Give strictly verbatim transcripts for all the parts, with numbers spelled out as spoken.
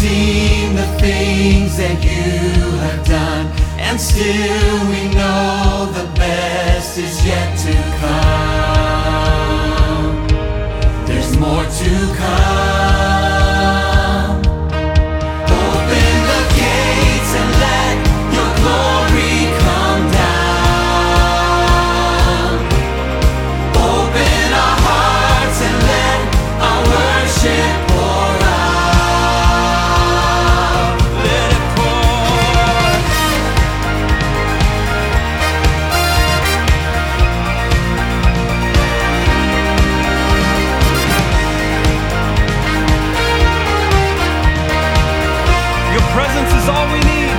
seen the things that you have done, and still we know the best is yet to come. There's more to come. Open the gates and let your glory come down. Open our hearts and let our worship pour out. Let it pour. Your presence is all we need.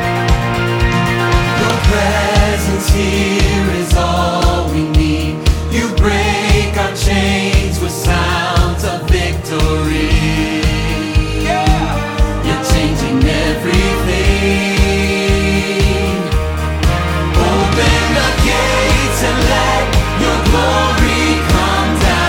Your presence here is all we need. You break our chains with sounds of victory. Yeah. You're changing everything. Open the gates and let your glory come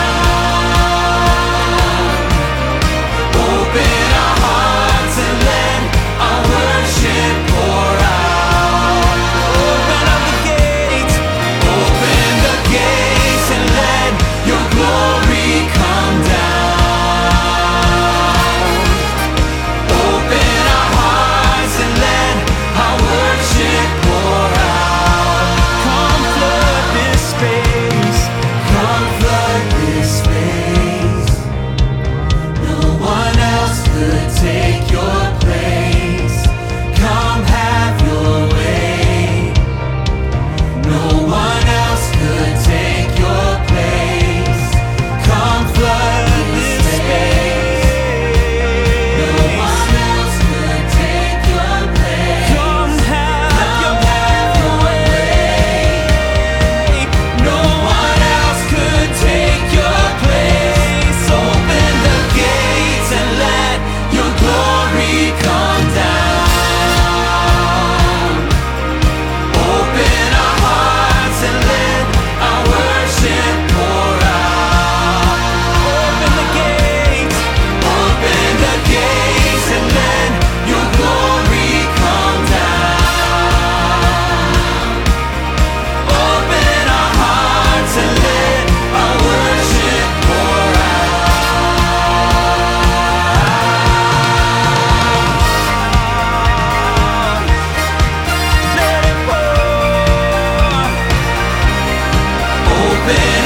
down. Open our hearts and let our worship pour out. Open up the gates. Open the gates and let your glory come down. Open our hearts and let our worship pour out. Come flood this space. Come flood this space. No one else could take your place. Come have your way. No one else could take your place. Come flood this space. No one else could take your place. Come have your Come have your way. No one else could take your place. Open the gates and let your glory come down. Open our hearts and let our worship pour out. Open the gates. Open the gates and let your glory come down. Open our hearts and let our worship pour out. Let it pour. Open